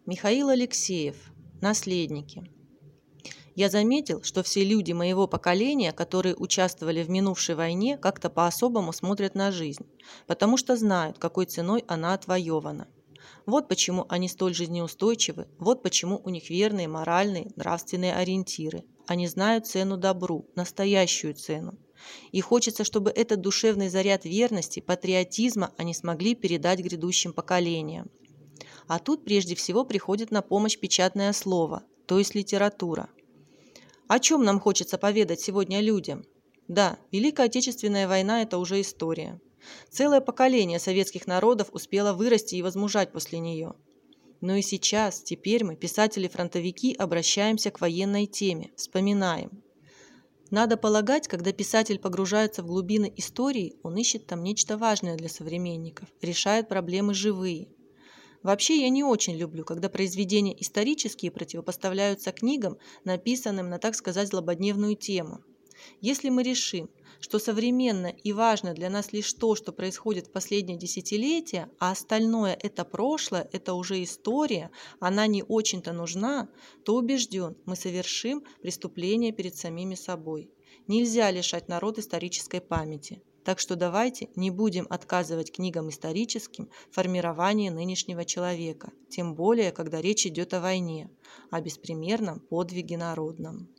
Михаил Алексеев. Наследники. Я заметил, что все люди моего поколения, которые участвовали в минувшей войне, как-то по-особому смотрят на жизнь, потому что знают, какой ценой она отвоевана. Вот почему они столь жизнеустойчивы, вот почему у них верные моральные, нравственные ориентиры. Они знают цену добру, настоящую цену. И хочется, чтобы этот душевный заряд верности, патриотизма они смогли передать грядущим поколениям. А тут прежде всего приходит на помощь печатное слово, то есть литература. О чем нам хочется поведать сегодня людям? Да, Великая Отечественная война – это уже история. Целое поколение советских народов успело вырасти и возмужать после нее. Но и сейчас, теперь мы, писатели-фронтовики, обращаемся к военной теме, вспоминаем. Надо полагать, когда писатель погружается в глубины истории, он ищет там нечто важное для современников, решает проблемы живые. Вообще я не очень люблю, когда произведения исторические противопоставляются книгам, написанным на, так сказать, злободневную тему. Если мы решим, что современно и важно для нас лишь то, что происходит в последние десятилетия, а остальное – это прошлое, это уже история, она не очень-то нужна, то убежден, мы совершим преступление перед самими собой. Нельзя лишать народ исторической памяти. Так что давайте не будем отказывать книгам историческим в формировании нынешнего человека, тем более, когда речь идет о войне, о беспримерном подвиге народном.